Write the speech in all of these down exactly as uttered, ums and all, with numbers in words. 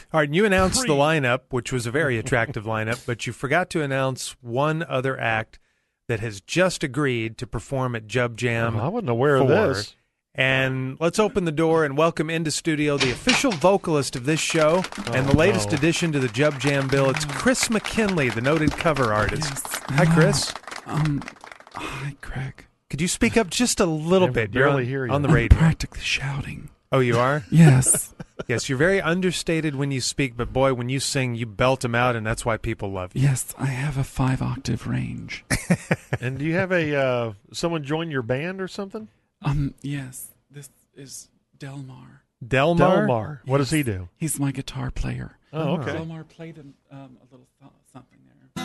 All right, and you announced the lineup, which was a very attractive lineup, but you forgot to announce one other act that has just agreed to perform at Jub Jam. Oh, I wasn't aware four. of this. And let's open the door and welcome into studio the official vocalist of this show oh, and the latest no. addition to the Jub Jam bill. It's Chris McKinley, the noted cover artist. Yes. Hi, Chris. Um, hi, Craig. Could you speak up just a little I bit? barely You're on, hear you. on the I'm radio. practically shouting. Oh, you are? Yes. Yes, you're very understated when you speak, but boy, when you sing, you belt them out, and that's why people love you. Yes, I have a five-octave range. And do you have a uh, someone join your band or something? Um, yes. This is Delmar. Delmar? Delmar. What does Yes. he do? He's my guitar player. Oh, okay. Delmar played um, um, a little th- something there.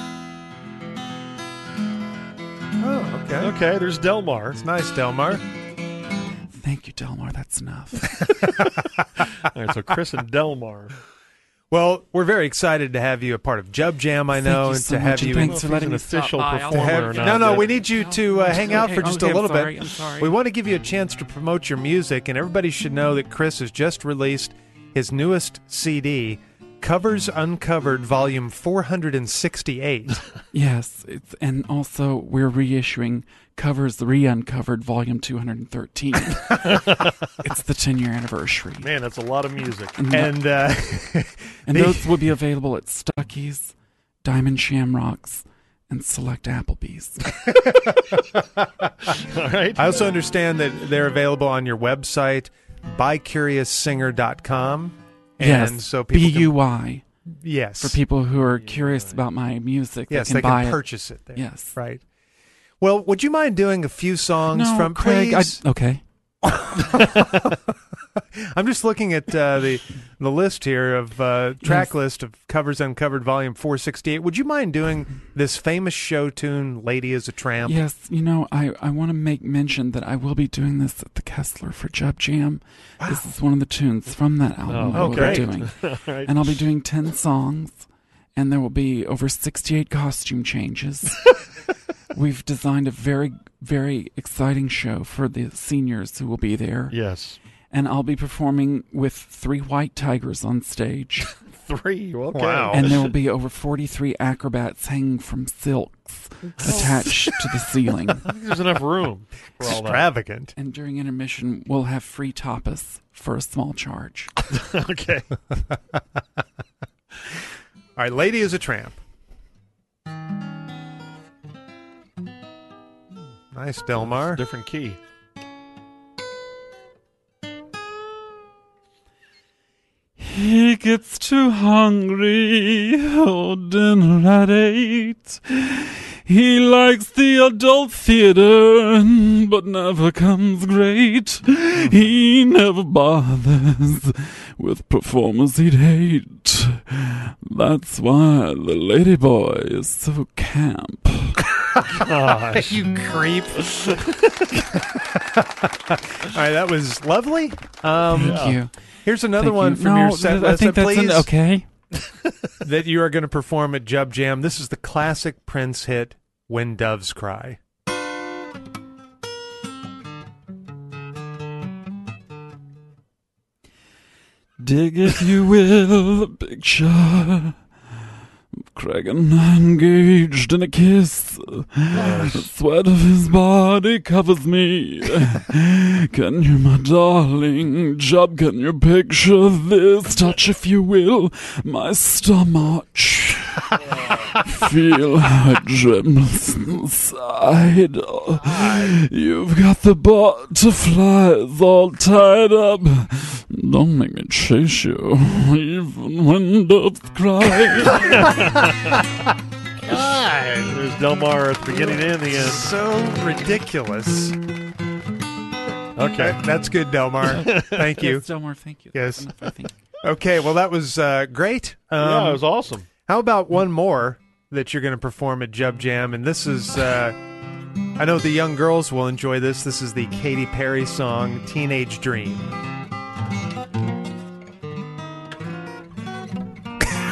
Oh, okay. Okay, there's Delmar. It's nice, Delmar. Thank you, Delmar. That's enough. All right, so Chris and Delmar. Well, we're very excited to have you a part of Jub Jam, I Thank know, you and so to have much, and you thanks If for he's letting an me stop official by. I'll- to performer have- or not. no, no, yet. we need you to uh, hang out Okay, for just okay, a little I'm sorry, bit. I'm sorry. We want to give you a chance to promote your music, and everybody should know that Chris has just released his newest C D, Covers Uncovered, Volume four hundred sixty-eight. Yes, it's, and also we're reissuing Covers Re-Uncovered Volume two hundred thirteen. It's the ten-year anniversary. Man, that's a lot of music. And, and uh, and the- those will be available at Stuckey's, Diamond Shamrocks, and select Applebee's. All right. I also understand that they're available on your website, buy curious singer dot com. And Yes, so B people U can, Y. yes. For people who are curious about my music, Yes, they they can buy can it. purchase it there. Yes. Right. Well, would you mind doing a few songs No, from Craig, I, please? okay. I'm just looking at uh, the the list here of uh, track Yes. list of Covers Uncovered Volume four sixty-eight. Would you mind doing this famous show tune, Lady is a Tramp? Yes, you know, I, I want to make mention that I will be doing this at the Kessler for Jub Jam. This is one of the tunes from that album Oh, that we'll okay. be doing. All right. And I'll be doing ten songs, and there will be over sixty-eight costume changes. We've designed a very, very exciting show for the seniors who will be there. Yes. And I'll be performing with three white tigers on stage. Three. Okay. Wow. And there will be over forty-three acrobats hanging from silks attached to the ceiling. I think there's enough room for all that. Extravagant. And during intermission, we'll have free tapas for a small charge. Okay. All right, Lady is a Tramp. Nice, Delmar. Different key. He gets too hungry, oh, dinner at eight. He likes the adult theater, but never comes great. He never bothers with performers he'd hate. That's why the lady boy is so camp. Gosh. You creep. All right, that was lovely. Um, Thank you. Here's another Thank one you. from no, your set I list, think that's please, an, okay. that you are going to perform at Jub Jam. This is the classic Prince hit, When Doves Cry. Dig, if you will, the picture. Craig and I engaged in a kiss. The sweat of his body covers me. Can you, my darling, Jub, can you picture this? Touch, if you will, my stomach. Feel how it trembles inside. You've got the butterflies all tied up. Don't make me chase you, even when doves cry. God, There's Delmar at the beginning and the end. so ridiculous. Okay. That's good, Delmar. Thank you. Yes, Delmar, thank you. Yes. Enough, I think. Okay, well, that was uh, great. Um, Yeah, it was awesome. How about one more that you're going to perform at Jub Jam? And this is, uh, I know the young girls will enjoy this. This is the Katy Perry song, Teenage Dream.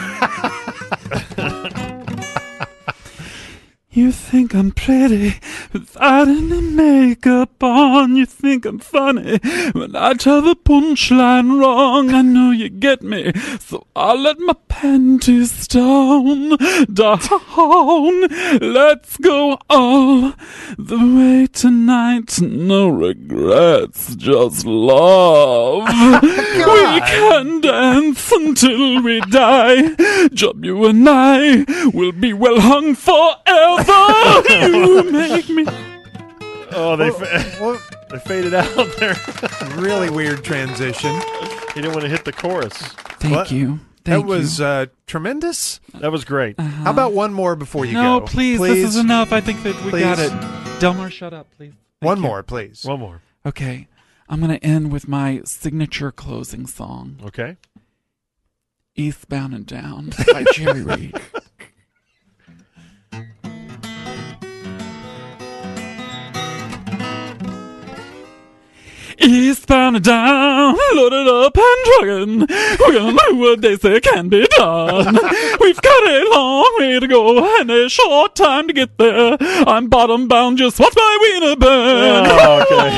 You think I'm pretty, Without any makeup on, you think I'm funny. When I tell the punchline wrong, I know you get me. So I'll let my panties down, down. Let's go all the way tonight. No regrets, just love. We can dance until we die. Job, you and I will be well hung forever. You make me. Oh, they Well, fa- well, they faded out there. really weird transition. You didn't want to hit the chorus. Thank What? you. That Thank was you. uh, tremendous. That was great. How about one more before you no, go? please, This is enough. I think that we got Please. it. Delmar, shut up, please. Thank One you. more, please. One more. Okay, I'm gonna end with my signature closing song, Okay. "Eastbound and Down" by Jerry Reed. Eastbound and down, loaded up and trucking. We're gonna do what they say can be done. We've got a long way to go and a short time to get there. I'm bottom bound, just watch my wiener burn. Oh, okay.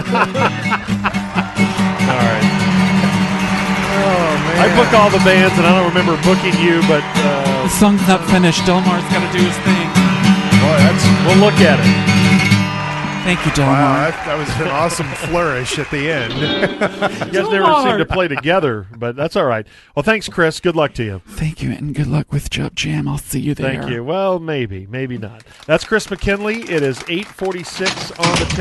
All right. Oh, man. I book all the bands, and I don't remember booking you, but uh, The song's not finished. Delmar's got to do his thing. Boy, that's, we'll look at it. Thank you, Delmar. wow, that, that was an awesome flourish at the end. You guys never seem to play together, but that's all right. Well, thanks, Chris. Good luck to you. Thank you, and good luck with Job Jam. I'll see you there. Thank you. Well, maybe, maybe not. That's Chris McKinley. It is eight forty-six on the